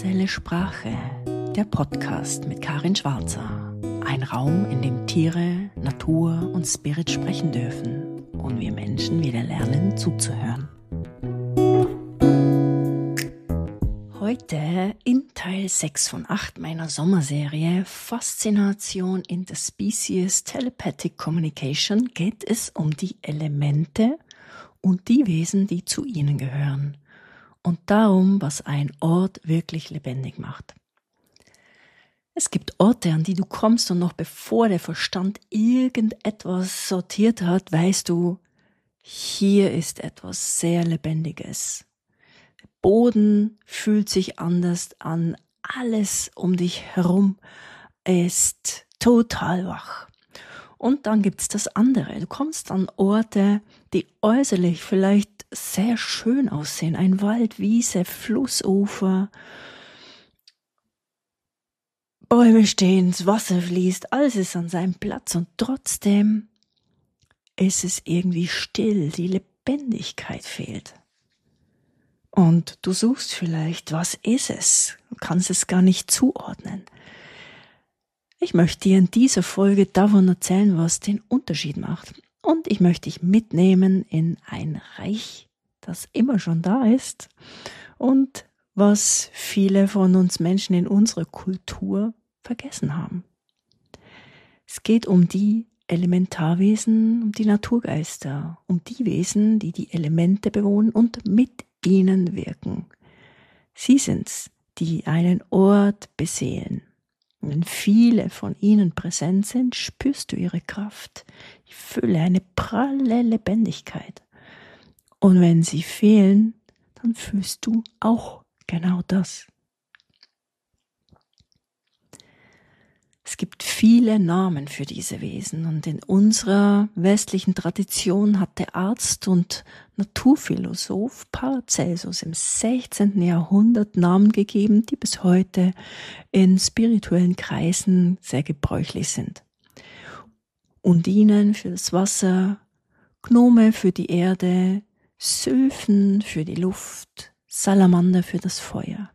Universelle Sprache, der Podcast mit Karin Schwarzer. Ein Raum, in dem Tiere, Natur und Spirit sprechen dürfen und wir Menschen wieder lernen zuzuhören. Heute in Teil 6 von 8 meiner Sommerserie Faszination Interspecies Telepathic Communication geht es um die Elemente und die Wesen, die zu ihnen gehören und darum, was ein Ort wirklich lebendig macht. Es gibt Orte, an die du kommst und noch bevor der Verstand irgendetwas sortiert hat, weißt du, hier ist etwas sehr Lebendiges. Der Boden fühlt sich anders an, alles um dich herum ist total wach. Und dann gibt's das andere. Du kommst an Orte, die äußerlich vielleicht sehr schön aussehen. Ein Wald, Wiese, Flussufer, Bäume stehen, das Wasser fließt, alles ist an seinem Platz und trotzdem ist es irgendwie still, die Lebendigkeit fehlt. Und du suchst vielleicht, was ist es? Du kannst es gar nicht zuordnen. Ich möchte dir in dieser Folge davon erzählen, was den Unterschied macht. Und ich möchte dich mitnehmen in ein Reich, das immer schon da ist und was viele von uns Menschen in unserer Kultur vergessen haben. Es geht um die Elementarwesen, um die Naturgeister, um die Wesen, die die Elemente bewohnen und mit ihnen wirken. Sie sind's, die einen Ort beseelen. Und wenn viele von ihnen präsent sind, spürst du ihre Kraft, die Fülle, eine pralle Lebendigkeit. Und wenn sie fehlen, dann fühlst du auch genau das. Es gibt viele Namen für diese Wesen und in unserer westlichen Tradition hat der Arzt und Naturphilosoph Paracelsus im 16. Jahrhundert Namen gegeben, die bis heute in spirituellen Kreisen sehr gebräuchlich sind. Undinen für das Wasser, Gnome für die Erde, Sylphen für die Luft, Salamander für das Feuer.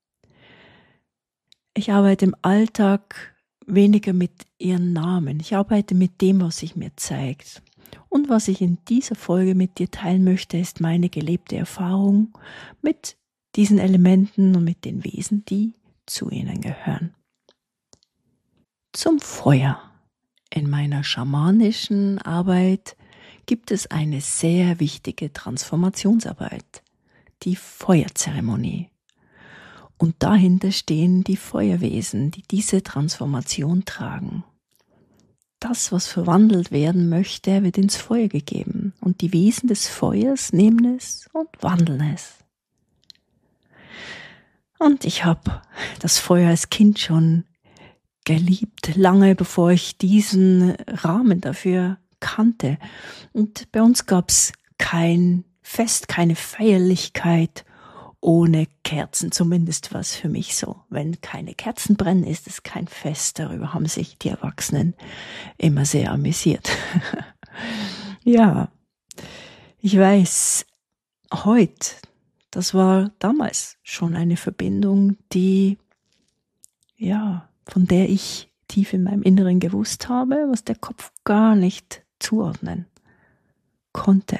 Ich arbeite im Alltag weniger mit ihren Namen. Ich arbeite mit dem, was sich mir zeigt. Und was ich in dieser Folge mit dir teilen möchte, ist meine gelebte Erfahrung mit diesen Elementen und mit den Wesen, die zu ihnen gehören. Zum Feuer. In meiner schamanischen Arbeit gibt es eine sehr wichtige Transformationsarbeit, die Feuerzeremonie. Und dahinter stehen die Feuerwesen, die diese Transformation tragen. Das, was verwandelt werden möchte, wird ins Feuer gegeben. Und die Wesen des Feuers nehmen es und wandeln es. Und ich habe das Feuer als Kind schon geliebt, lange bevor ich diesen Rahmen dafür kannte. Und bei uns gab es kein Fest, keine Feierlichkeit ohne Kerzen, zumindest war es für mich so. Wenn keine Kerzen brennen, ist es kein Fest. Darüber haben sich die Erwachsenen immer sehr amüsiert. Ja, ich weiß, heute, das war damals schon eine Verbindung, die, ja, von der ich tief in meinem Inneren gewusst habe, was der Kopf gar nicht zuordnen konnte.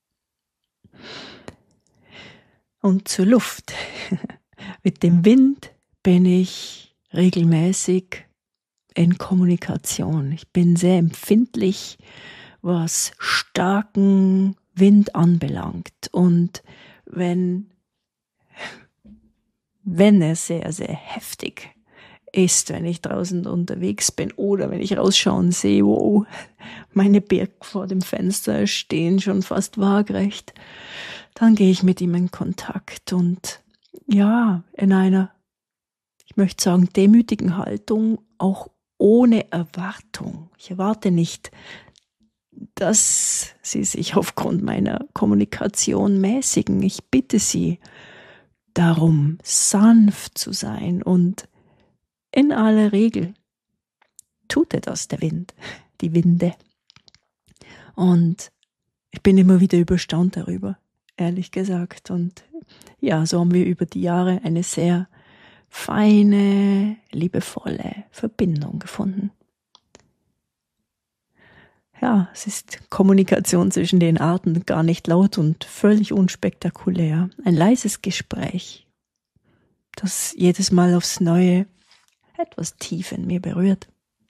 Und zur Luft. Mit dem Wind bin ich regelmäßig in Kommunikation. Ich bin sehr empfindlich, was starken Wind anbelangt. Und wenn er sehr, sehr heftig ist, wenn ich draußen unterwegs bin oder wenn ich rausschauen sehe, wow, meine Birken vor dem Fenster stehen schon fast waagrecht, dann gehe ich mit ihm in Kontakt und ja, in einer, ich möchte sagen, demütigen Haltung, auch ohne Erwartung. Ich erwarte nicht, dass sie sich aufgrund meiner Kommunikation mäßigen. Ich bitte sie darum, sanft zu sein und in aller Regel tut er das, der Wind, die Winde. Und ich bin immer wieder überstaunt darüber, ehrlich gesagt. Und ja, so haben wir über die Jahre eine sehr feine, liebevolle Verbindung gefunden. Ja, es ist Kommunikation zwischen den Arten, gar nicht laut und völlig unspektakulär. Ein leises Gespräch, das jedes Mal aufs Neue etwas tief in mir berührt.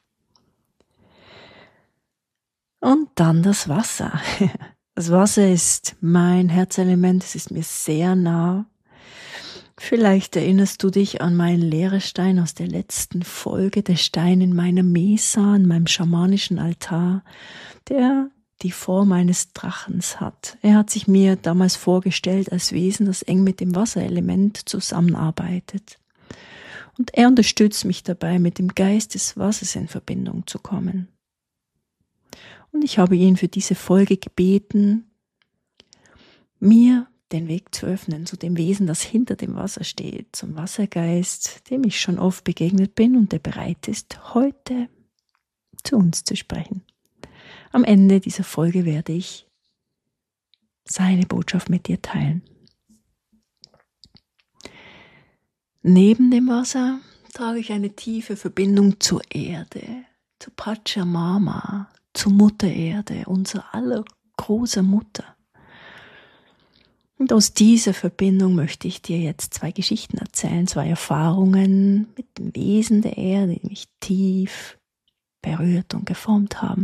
Und dann das Wasser. Das Wasser ist mein Herzelement, es ist mir sehr nah. Vielleicht erinnerst du dich an meinen Lehrestein aus der letzten Folge, der Stein in meiner Mesa, an meinem schamanischen Altar, der die Form eines Drachens hat. Er hat sich mir damals vorgestellt als Wesen, das eng mit dem Wasserelement zusammenarbeitet. Und er unterstützt mich dabei, mit dem Geist des Wassers in Verbindung zu kommen. Und ich habe ihn für diese Folge gebeten, mir den Weg zu öffnen zu dem Wesen, das hinter dem Wasser steht, zum Wassergeist, dem ich schon oft begegnet bin und der bereit ist, heute zu uns zu sprechen. Am Ende dieser Folge werde ich seine Botschaft mit dir teilen. Neben dem Wasser trage ich eine tiefe Verbindung zur Erde, zu Pachamama, zur Mutter Erde, unser aller großer Mutter. Und aus dieser Verbindung möchte ich dir jetzt 2 Geschichten erzählen, 2 Erfahrungen mit dem Wesen der Erde, die mich tief berührt und geformt haben.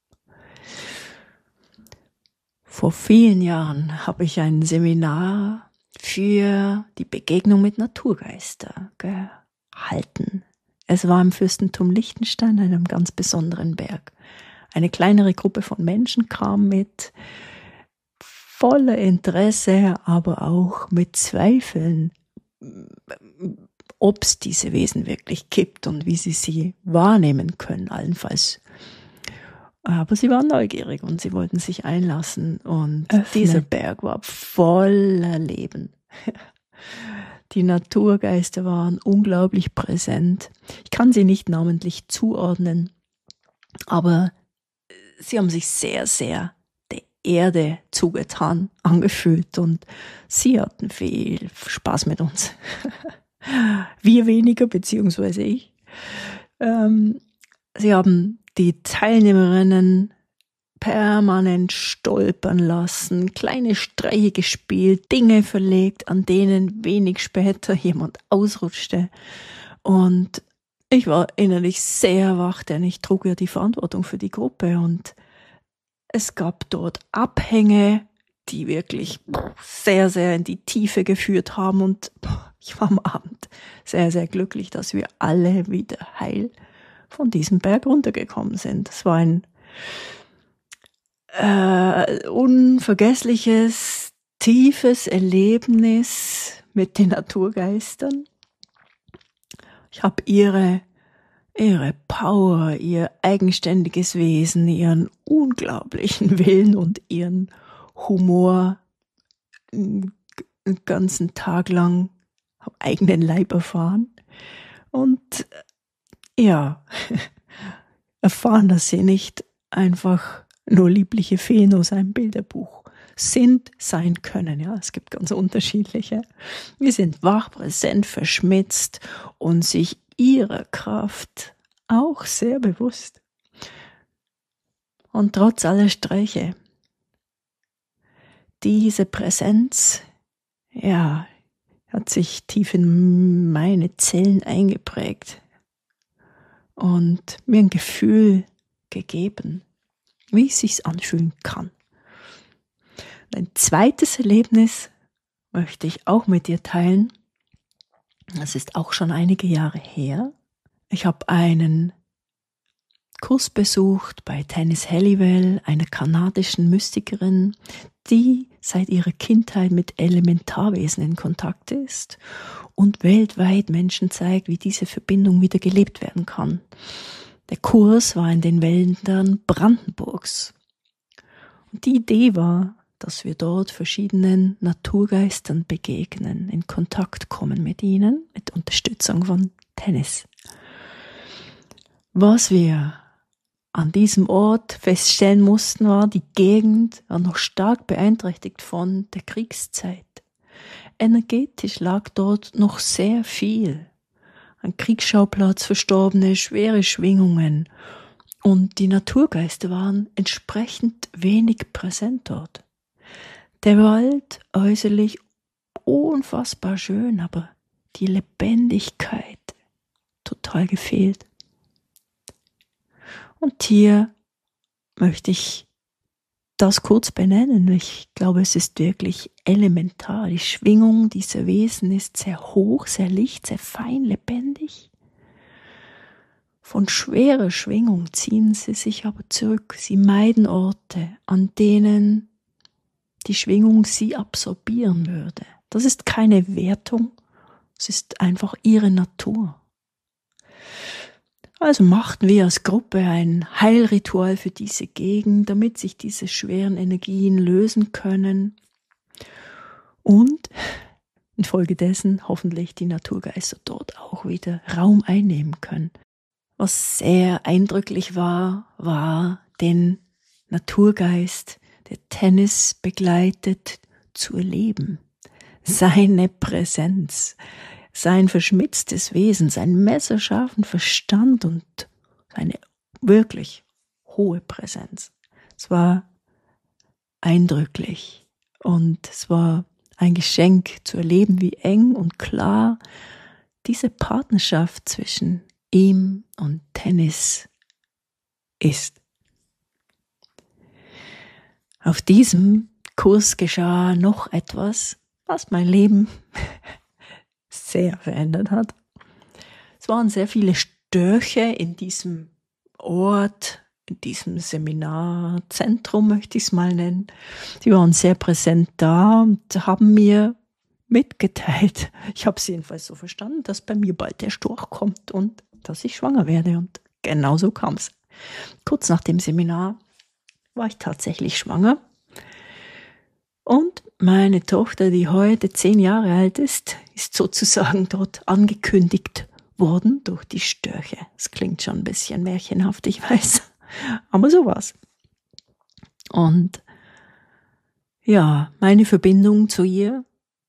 Vor vielen Jahren habe ich ein Seminar für die Begegnung mit Naturgeister gehalten. Es war im Fürstentum Liechtenstein, einem ganz besonderen Berg. Eine kleinere Gruppe von Menschen kam mit voller Interesse, aber auch mit Zweifeln, ob es diese Wesen wirklich gibt und wie sie wahrnehmen können, allenfalls. Aber sie waren neugierig und sie wollten sich einlassen und dieser Berg war voller Leben. Die Naturgeister waren unglaublich präsent. Ich kann sie nicht namentlich zuordnen, aber sie haben sich sehr, sehr der Erde zugetan, angefühlt und sie hatten viel Spaß mit uns. Wir weniger, beziehungsweise ich. Sie haben die Teilnehmerinnen permanent stolpern lassen, kleine Streiche gespielt, Dinge verlegt, an denen wenig später jemand ausrutschte. Und ich war innerlich sehr wach, denn ich trug ja die Verantwortung für die Gruppe und es gab dort Abhänge, die wirklich sehr, sehr in die Tiefe geführt haben und ich war am Abend sehr, sehr glücklich, dass wir alle wieder heil von diesem Berg runtergekommen sind. Es war ein unvergessliches, tiefes Erlebnis mit den Naturgeistern. Ich habe ihre Power, ihr eigenständiges Wesen, ihren unglaublichen Willen und ihren Humor einen ganzen Tag lang am eigenen Leib erfahren. Und ja, erfahren, dass sie nicht einfach nur liebliche Feen aus einem Bilderbuch sein können. Ja, es gibt ganz unterschiedliche. Wir sind wach, präsent, verschmitzt und sich ihrer Kraft auch sehr bewusst. Und trotz aller Streiche, diese Präsenz, ja, hat sich tief in meine Zellen eingeprägt und mir ein Gefühl gegeben, wie es sich anfühlen kann. Ein zweites Erlebnis möchte ich auch mit dir teilen. Das ist auch schon einige Jahre her. Ich habe einen Kurs besucht bei Tanis Halliwell, einer kanadischen Mystikerin, die seit ihrer Kindheit mit Elementarwesen in Kontakt ist und weltweit Menschen zeigt, wie diese Verbindung wieder gelebt werden kann. Der Kurs war in den Wäldern Brandenburgs. Und die Idee war, dass wir dort verschiedenen Naturgeistern begegnen, in Kontakt kommen mit ihnen, mit Unterstützung von Tanis. Was wir an diesem Ort feststellen mussten, war, die Gegend war noch stark beeinträchtigt von der Kriegszeit. Energetisch lag dort noch sehr viel ein Kriegsschauplatz, Verstorbene, schwere Schwingungen. Und die Naturgeister waren entsprechend wenig präsent dort. Der Wald äußerlich unfassbar schön, aber die Lebendigkeit total gefehlt. Und hier möchte ich das kurz benennen. Ich glaube, es ist wirklich elementar. Die Schwingung dieser Wesen ist sehr hoch, sehr licht, sehr fein, lebendig. Von schwerer Schwingung ziehen sie sich aber zurück. Sie meiden Orte, an denen die Schwingung sie absorbieren würde. Das ist keine Wertung, es ist einfach ihre Natur. Also machten wir als Gruppe ein Heilritual für diese Gegend, damit sich diese schweren Energien lösen können und infolgedessen hoffentlich die Naturgeister dort auch wieder Raum einnehmen können. Was sehr eindrücklich war den Naturgeist, der Tennis begleitet, zu erleben. Seine Präsenz, sein verschmitztes Wesen, sein messerscharfen Verstand und seine wirklich hohe Präsenz. Es war eindrücklich und es war ein Geschenk zu erleben, wie eng und klar diese Partnerschaft zwischen ihm und Tennis ist. Auf diesem Kurs geschah noch etwas, was mein Leben sehr verändert hat. Es waren sehr viele Störche in diesem Ort, in diesem Seminarzentrum, möchte ich es mal nennen. Die waren sehr präsent da und haben mir mitgeteilt, ich habe es jedenfalls so verstanden, dass bei mir bald der Storch kommt und dass ich schwanger werde. Und genau so kam es. Kurz nach dem Seminar war ich tatsächlich schwanger. Und meine Tochter, die heute 10 Jahre alt ist sozusagen dort angekündigt worden durch die Störche. Es klingt schon ein bisschen märchenhaft, ich weiß, aber so war's. Und ja, meine Verbindung zu ihr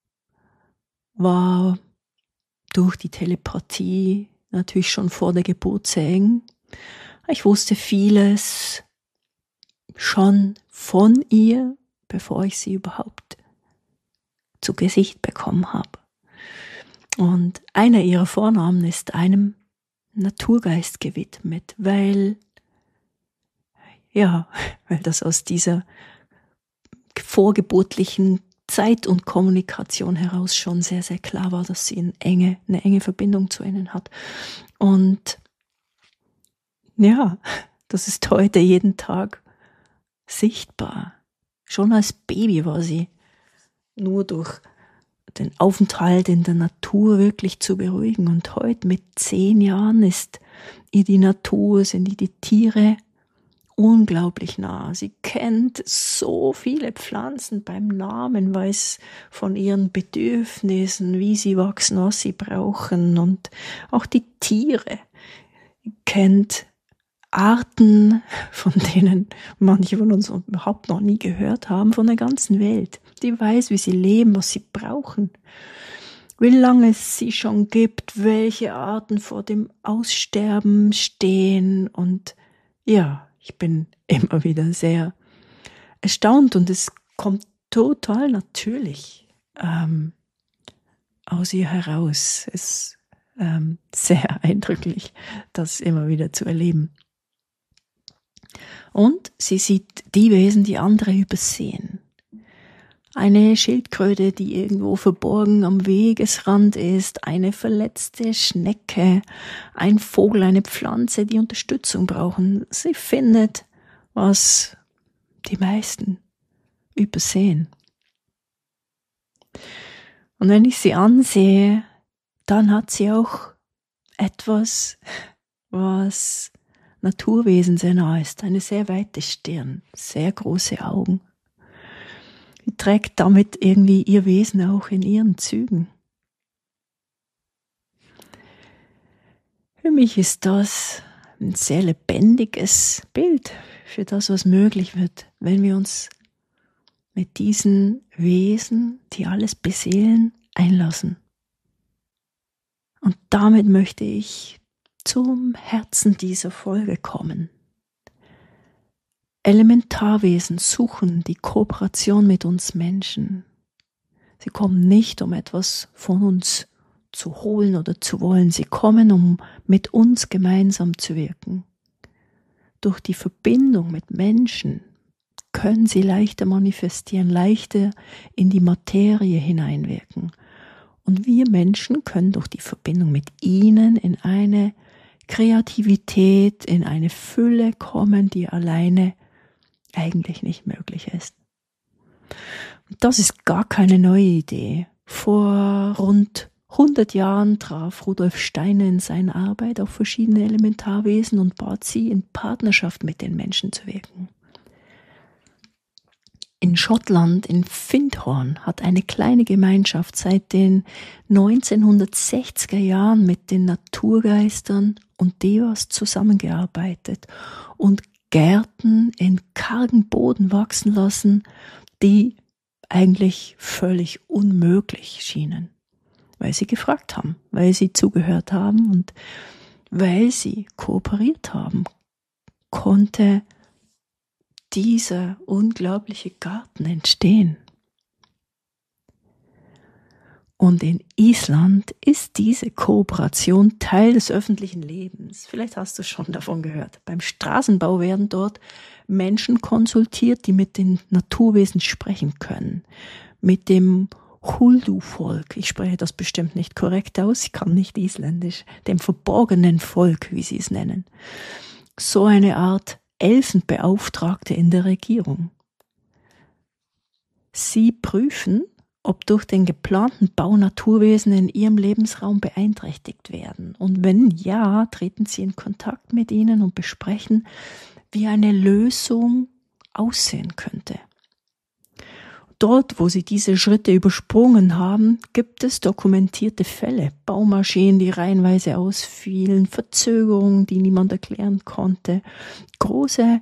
war durch die Telepathie natürlich schon vor der Geburt sehr eng. Ich wusste vieles schon von ihr, bevor ich sie überhaupt zu Gesicht bekommen habe. Und einer ihrer Vornamen ist einem Naturgeist gewidmet, weil das aus dieser vorgeburtlichen Zeit und Kommunikation heraus schon sehr, sehr klar war, dass sie eine enge Verbindung zu ihnen hat. Und ja, das ist heute jeden Tag sichtbar. Schon als Baby war sie nur durch den Aufenthalt in der Natur wirklich zu beruhigen. Und heute mit 10 Jahren ist ihr die Natur, sind ihr die Tiere unglaublich nah. Sie kennt so viele Pflanzen beim Namen, weiß von ihren Bedürfnissen, wie sie wachsen, was sie brauchen. Und auch die Tiere kennt Arten, von denen manche von uns überhaupt noch nie gehört haben, von der ganzen Welt. Die weiß, wie sie leben, was sie brauchen, wie lange es sie schon gibt, welche Arten vor dem Aussterben stehen. Und ja, ich bin immer wieder sehr erstaunt und es kommt total natürlich aus ihr heraus. Es ist sehr eindrücklich, das immer wieder zu erleben. Und sie sieht die Wesen, die andere übersehen. Eine Schildkröte, die irgendwo verborgen am Wegesrand ist, eine verletzte Schnecke, ein Vogel, eine Pflanze, die Unterstützung brauchen. Sie findet, was die meisten übersehen. Und wenn ich sie ansehe, dann hat sie auch etwas, was Naturwesen sehr nah ist. Eine sehr weite Stirn, sehr große Augen. Sie trägt damit irgendwie ihr Wesen auch in ihren Zügen. Für mich ist das ein sehr lebendiges Bild für das, was möglich wird, wenn wir uns mit diesen Wesen, die alles beseelen, einlassen. Und damit möchte ich zum Herzen dieser Folge kommen. Elementarwesen suchen die Kooperation mit uns Menschen. Sie kommen nicht, um etwas von uns zu holen oder zu wollen. Sie kommen, um mit uns gemeinsam zu wirken. Durch die Verbindung mit Menschen können sie leichter manifestieren, leichter in die Materie hineinwirken. Und wir Menschen können durch die Verbindung mit ihnen in eine Kreativität, in eine Fülle kommen, die alleine eigentlich nicht möglich ist. Und das ist gar keine neue Idee. Vor rund 100 Jahren traf Rudolf Steiner in seiner Arbeit auf verschiedene Elementarwesen und bat sie, in Partnerschaft mit den Menschen zu wirken. In Schottland, in Findhorn, hat eine kleine Gemeinschaft seit den 1960er Jahren mit den Naturgeistern und Devas zusammengearbeitet und Gärten in kargen Boden wachsen lassen, die eigentlich völlig unmöglich schienen. Weil sie gefragt haben, weil sie zugehört haben und weil sie kooperiert haben, konnte dieser unglaubliche Garten entstehen. Und in Island ist diese Kooperation Teil des öffentlichen Lebens. Vielleicht hast du schon davon gehört. Beim Straßenbau werden dort Menschen konsultiert, die mit den Naturwesen sprechen können. Mit dem Huldu-Volk, ich spreche das bestimmt nicht korrekt aus, ich kann nicht Isländisch, dem verborgenen Volk, wie sie es nennen. So eine Art Elfenbeauftragte in der Regierung. Sie prüfen, ob durch den geplanten Bau Naturwesen in ihrem Lebensraum beeinträchtigt werden. Und wenn ja, treten sie in Kontakt mit ihnen und besprechen, wie eine Lösung aussehen könnte. Dort, wo sie diese Schritte übersprungen haben, gibt es dokumentierte Fälle, Baumaschinen, die reihenweise ausfielen, Verzögerungen, die niemand erklären konnte, große,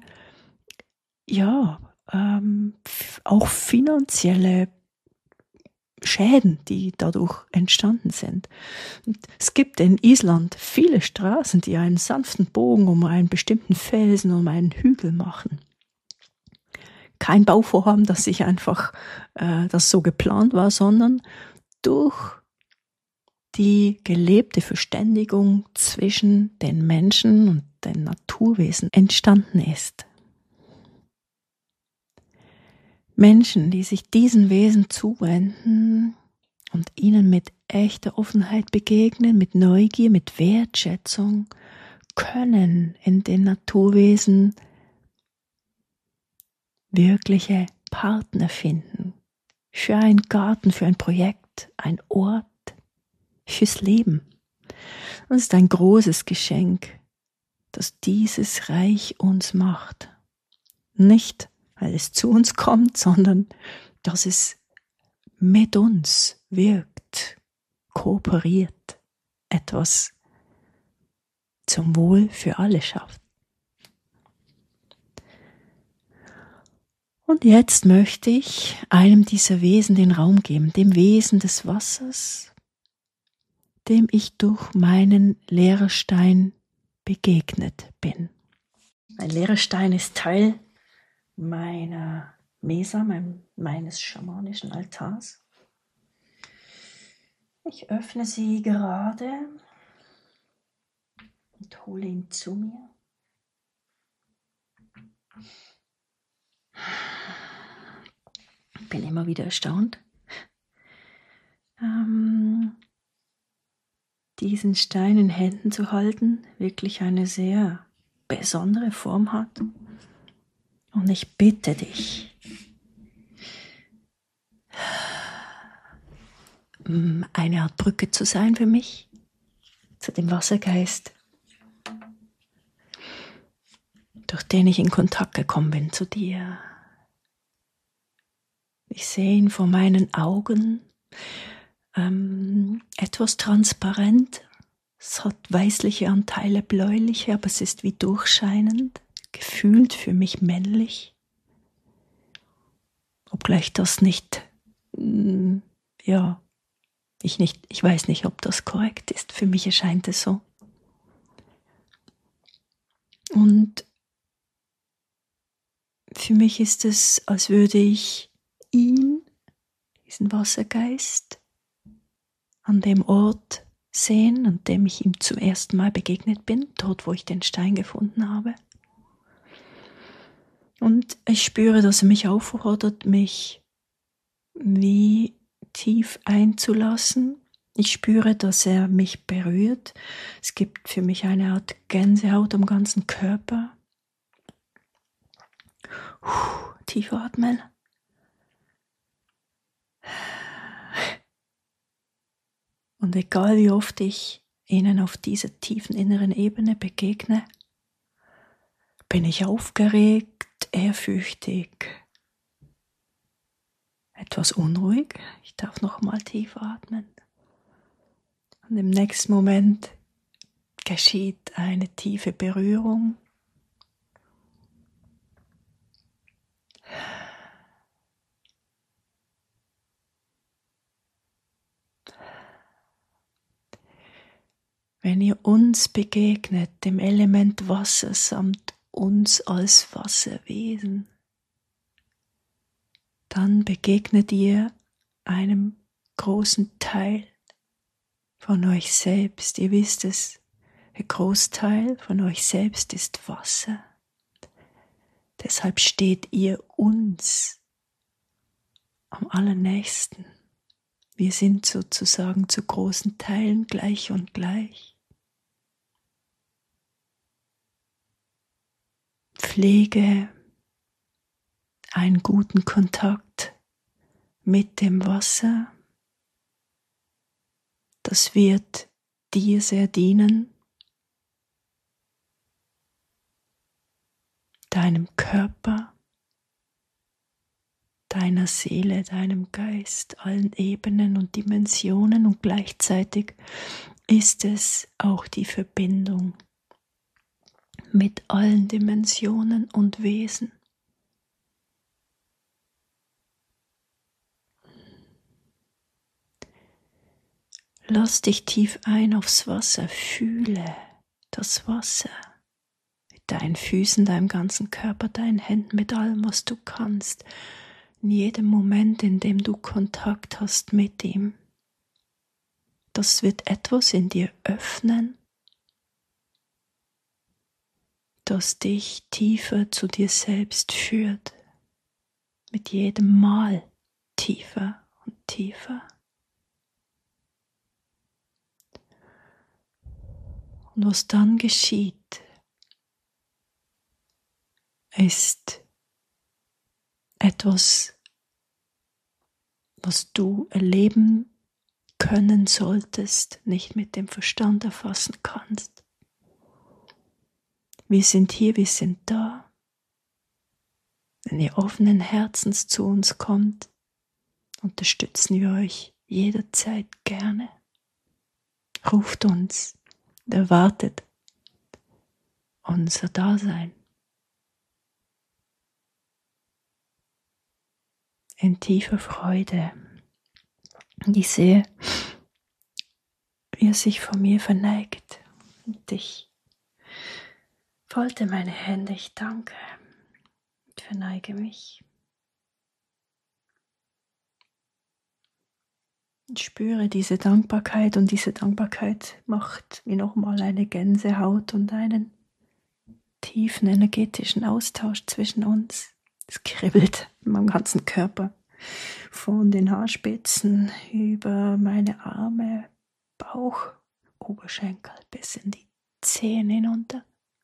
auch finanzielle Schäden, die dadurch entstanden sind. Und es gibt in Island viele Straßen, die einen sanften Bogen um einen bestimmten Felsen, um einen Hügel machen. Kein Bauvorhaben, das sich einfach, das so geplant war, sondern durch die gelebte Verständigung zwischen den Menschen und den Naturwesen entstanden ist. Menschen, die sich diesen Wesen zuwenden und ihnen mit echter Offenheit begegnen, mit Neugier, mit Wertschätzung, können in den Naturwesen wirkliche Partner finden. Für einen Garten, für ein Projekt, ein Ort, fürs Leben. Und es ist ein großes Geschenk, das dieses Reich uns macht. Nicht, weil es zu uns kommt, sondern dass es mit uns wirkt, kooperiert, etwas zum Wohl für alle schafft. Und jetzt möchte ich einem dieser Wesen den Raum geben, dem Wesen des Wassers, dem ich durch meinen Lehrerstein begegnet bin. Ein Lehrerstein ist Teil meiner Mesa, meines schamanischen Altars. Ich öffne sie gerade und hole ihn zu mir. Ich bin immer wieder erstaunt, diesen Stein in Händen zu halten, wirklich eine sehr besondere Form hat. Und ich bitte dich, eine Art Brücke zu sein für mich, zu dem Wassergeist, durch den ich in Kontakt gekommen bin zu dir. Ich sehe ihn vor meinen Augen, etwas transparent. Es hat weißliche Anteile, bläuliche, aber es ist wie durchscheinend, gefühlt für mich männlich. Obgleich das nicht, Ich weiß nicht, ob das korrekt ist. Für mich erscheint es so. Und für mich ist es, als würde ich ihn, diesen Wassergeist, an dem Ort sehen, an dem ich ihm zum ersten Mal begegnet bin, dort, wo ich den Stein gefunden habe. Und ich spüre, dass er mich auffordert, mich wie tief einzulassen. Ich spüre, dass er mich berührt. Es gibt für mich eine Art Gänsehaut am ganzen Körper. Tief atmen. Und egal wie oft ich ihnen auf dieser tiefen inneren Ebene begegne, bin ich aufgeregt, ehrfürchtig, etwas unruhig. Ich darf noch mal tief atmen. Und im nächsten Moment geschieht eine tiefe Berührung. Wenn ihr uns begegnet, dem Element Wasser samt uns als Wasserwesen, dann begegnet ihr einem großen Teil von euch selbst. Ihr wisst es, der Großteil von euch selbst ist Wasser. Deshalb steht ihr uns am allernächsten. Wir sind sozusagen zu großen Teilen gleich und gleich. Pflege einen guten Kontakt mit dem Wasser. Das wird dir sehr dienen, deinem Körper, deiner Seele, deinem Geist, allen Ebenen und Dimensionen, und gleichzeitig ist es auch die Verbindung mit allen Dimensionen und Wesen. Lass dich tief ein aufs Wasser, fühle das Wasser mit deinen Füßen, deinem ganzen Körper, deinen Händen, mit allem, was du kannst. In jedem Moment, in dem du Kontakt hast mit ihm. Das wird etwas in dir öffnen, das dich tiefer zu dir selbst führt. Mit jedem Mal tiefer und tiefer. Und was dann geschieht, ist etwas, was du erleben können solltest, nicht mit dem Verstand erfassen kannst. Wir sind hier, wir sind da. Wenn ihr offenen Herzens zu uns kommt, unterstützen wir euch jederzeit gerne. Ruft uns und erwartet unser Dasein. In tiefer Freude. Und ich sehe, wie er sich vor mir verneigt. Und ich falte meine Hände, ich danke und verneige mich. Ich spüre diese Dankbarkeit, und diese Dankbarkeit macht mir nochmal eine Gänsehaut und einen tiefen energetischen Austausch zwischen uns. Es kribbelt in meinem ganzen Körper, von den Haarspitzen über meine Arme, Bauch, Oberschenkel bis in die Zehen hinunter.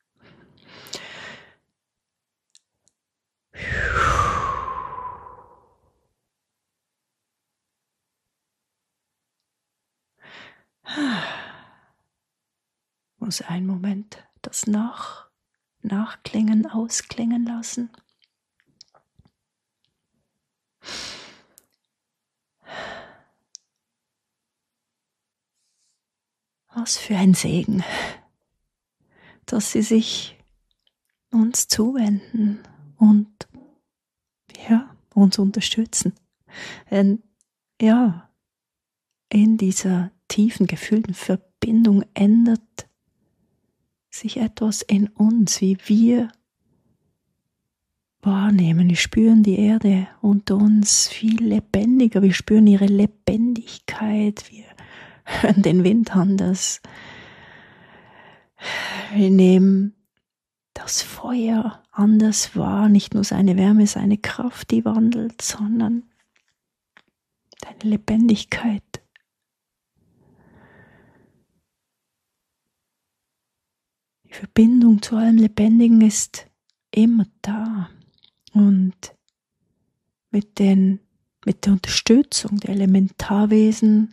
Muss einen Moment das nachklingen, ausklingen lassen. Was für ein Segen, dass sie sich uns zuwenden und uns unterstützen. Denn ja, in dieser tiefen, gefühlten Verbindung ändert sich etwas in uns, wie wir wahrnehmen. Wir spüren die Erde unter uns viel lebendiger, wir spüren ihre Lebendigkeit, wir hören den Wind anders, wir nehmen das Feuer anders wahr, nicht nur seine Wärme, seine Kraft, die wandelt, sondern deine Lebendigkeit. Die Verbindung zu allem Lebendigen ist immer da. Und mit der Unterstützung der Elementarwesen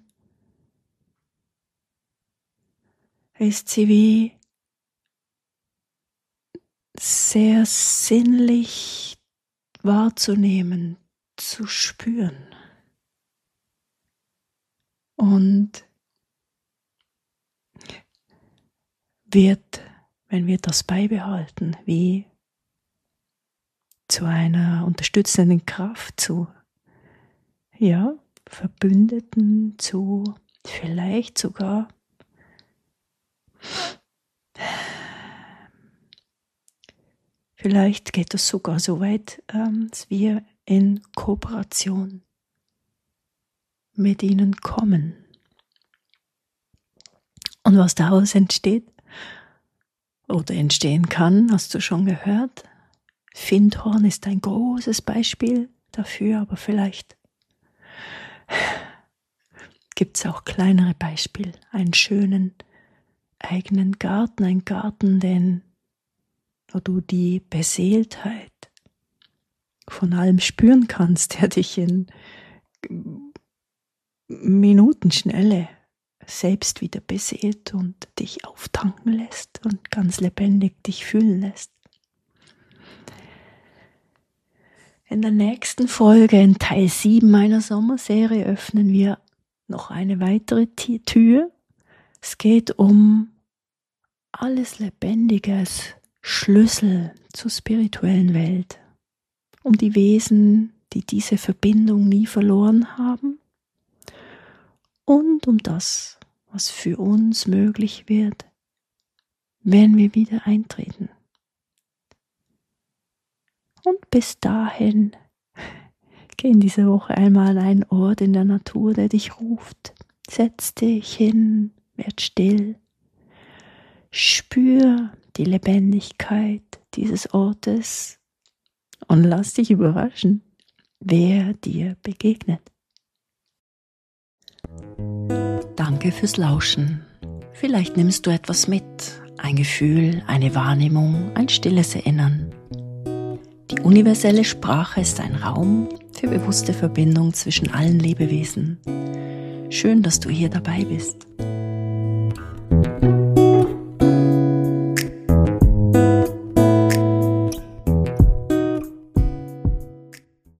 ist sie wie sehr sinnlich wahrzunehmen, zu spüren. Und wird, wenn wir das beibehalten, wie zu einer unterstützenden Kraft, zu Verbündeten, zu vielleicht sogar vielleicht geht es sogar so weit, dass wir in Kooperation mit ihnen kommen. Und was daraus entsteht oder entstehen kann, hast du schon gehört. Findhorn ist ein großes Beispiel dafür, aber vielleicht gibt es auch kleinere Beispiele. Einen schönen eigenen Garten, ein Garten, wo du die Beseeltheit von allem spüren kannst, der dich in Minutenschnelle selbst wieder beseelt und dich auftanken lässt und ganz lebendig dich fühlen lässt. In der nächsten Folge, in Teil 7 meiner Sommerserie, öffnen wir noch eine weitere Tür. Es geht um alles Lebendiges, Schlüssel zur spirituellen Welt, um die Wesen, die diese Verbindung nie verloren haben und um das, was für uns möglich wird, wenn wir wieder eintreten. Und bis dahin, geh in dieser Woche einmal an einen Ort in der Natur, der dich ruft. Setz dich hin, werd still. Spür die Lebendigkeit dieses Ortes und lass dich überraschen, wer dir begegnet. Danke fürs Lauschen. Vielleicht nimmst du etwas mit, ein Gefühl, eine Wahrnehmung, ein stilles Erinnern. Die universelle Sprache ist ein Raum für bewusste Verbindung zwischen allen Lebewesen. Schön, dass du hier dabei bist.